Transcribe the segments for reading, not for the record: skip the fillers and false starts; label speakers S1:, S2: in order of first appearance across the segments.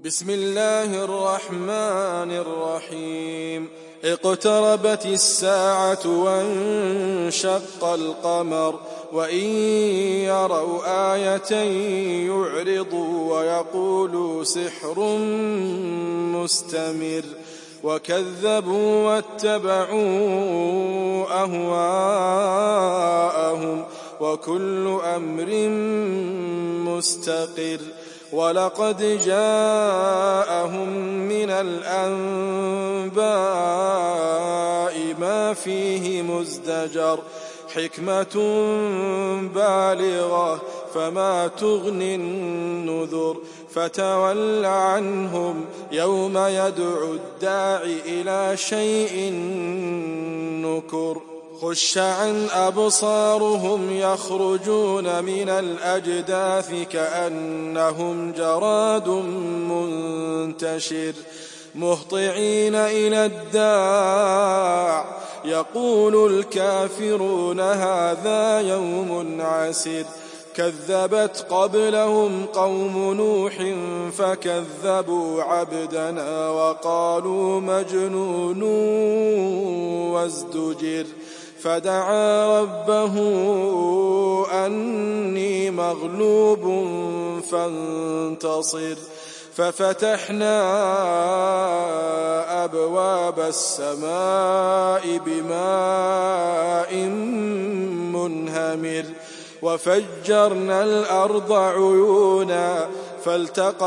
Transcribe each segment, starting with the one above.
S1: بسم الله الرحمن الرحيم. اقتربت الساعة وانشق القمر وإن يروا آية يعرضوا ويقولوا سحر مستمر وكذبوا واتبعوا أهواءهم وكل أمر مستقر. ولقد جاءهم من الأنباء ما فيه مزدجر حكمة بالغة فما تغني النذر. فتول عنهم يوم يدعو الداع إلى شيء نكر. خش عن أبصارهم يخرجون من الأجداث كأنهم جراد منتشر مهطعين إلى الداع يقول الكافرون هذا يوم عسر. كذبت قبلهم قوم نوح فكذبوا عبدنا وقالوا مجنون وازدجر. فدعا ربه أني مغلوب فانتصر. ففتحنا أبواب السماء بماء منهمر وفجرنا الأرض عيونا فالتقى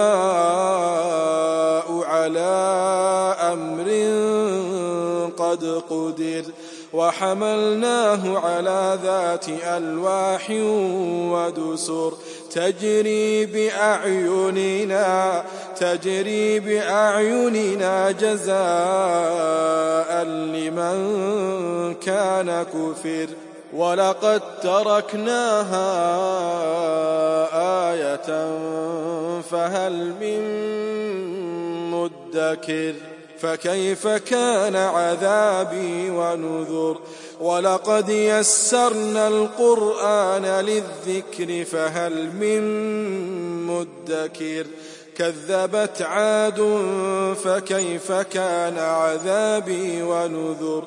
S1: الماء على أمر قد قدر. وحملناه على ذات ألواح ودسر تجري بأعيننا جزاء لمن كان كفر. ولقد تركناها آية فهل من مدكر. فكيف كان عذابي ونذر. ولقد يسرنا القرآن للذكر فهل من مدكر. كذبت عاد فكيف كان عذابي ونذر.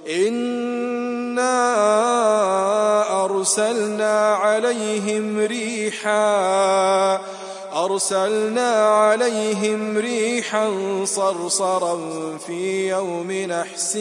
S1: إنا أرسلنا عليهم ريحا صرصرا في يوم نحس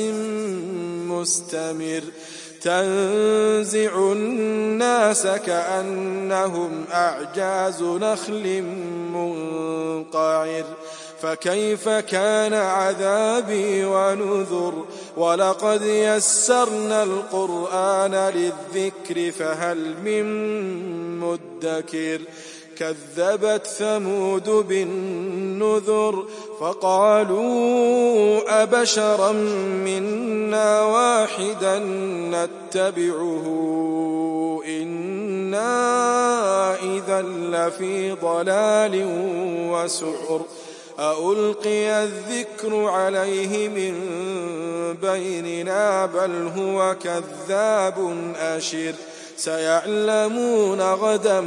S1: مستمر تنزع الناس كأنهم أعجاز نخل منقعر. فكيف كان عذابي ونذر. ولقد يسرنا القرآن للذكر فهل من مدكر. كذبت ثمود بالنذر فقالوا أبشرا منا واحدا نتبعه إنا إذا لفي ضلال وسعر. أألقي الذكر عليه من بيننا بل هو كذاب أشر. سيعلمون غدا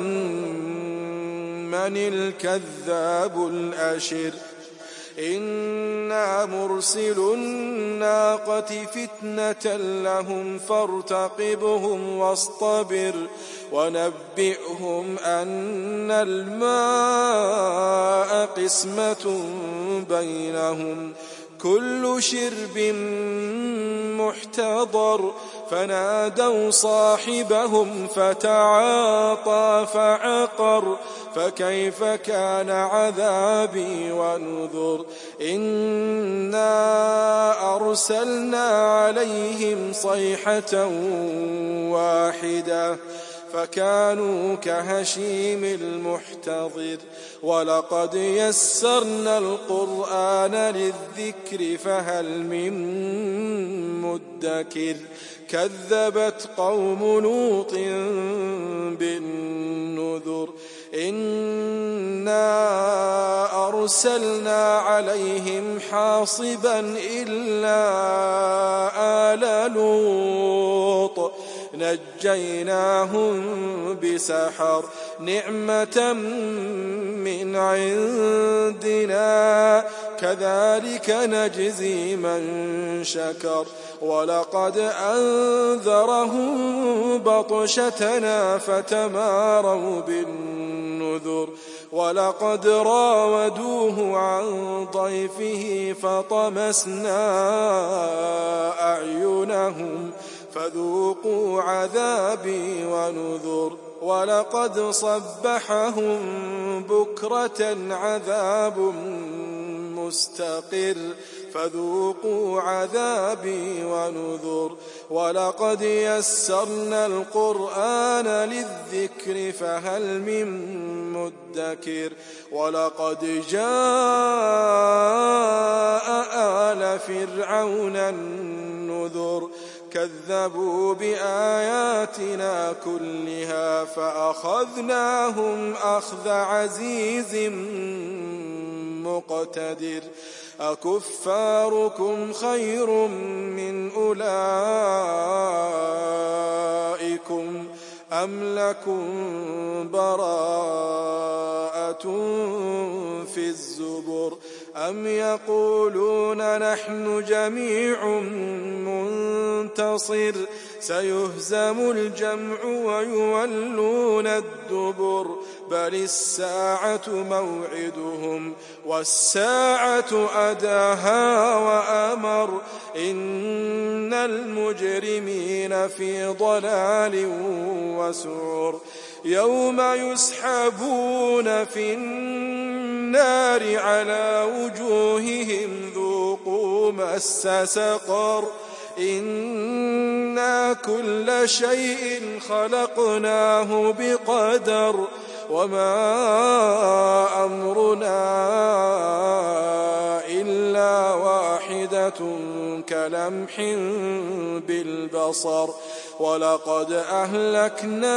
S1: من الكذاب الأشر. إنا مرسل الناقة فتنة لهم فارتقبهم واصطبر ونبئهم أن الماء قسمة بينهم كل شرب محتضر. فنادوا صاحبهم فتعاطى فعقر. فكيف كان عذابي ونذر. إنا أرسلنا عليهم صيحة واحدة فكانوا كهشيم المحتضر. ولقد يسرنا القرآن للذكر فهل من مدكر. كذبت قوم لوط بالنذر. إنا أرسلنا عليهم حاصبا إلا آل لوط نجيناهم بسحر نعمة من عندنا كذلك نجزي من شكر ولقد أنذرهم بطشتنا فتماروا بالنذر ولقد راودوه عن ضيفه فطمسنا أعينهم فذوقوا عذابي ونذر ولقد صبحهم بكرة عذاب مستقر فذوقوا عذابي ونذر ولقد يسرنا القرآن للذكر فهل من مدكر ولقد جاء آل فرعون النذر كذبوا بآياتنا كلها فأخذناهم أخذ عزيز مقتدر أكفاركم خير من أولئكم أم لكم براءة في الزبر أم يقولون نحن جميع منتصر سيهزم الجمع ويولون الدبر بل الساعة موعدهم والساعة أداها وأمر إن المجرمين في ضلال وسعر يوم يسحبون في النار على وجوههم ذوقوا مس سقر إنا كل شيء خلقناه بقدر وما أمرنا إلا واحدة كلمح بالبصر ولقد أهلكنا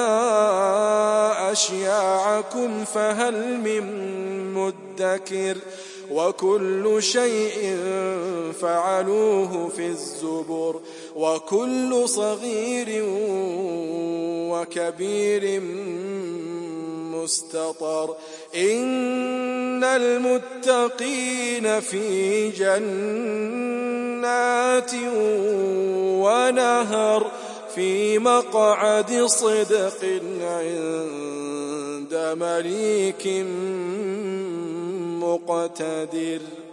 S1: أشياعكم فهل من مدكر وكل شيء فعلوه في الزبر وكل صغير وكبير مستطر إن المتقين في جنات ونهر في مقعد صدق عند مليك مقتدر.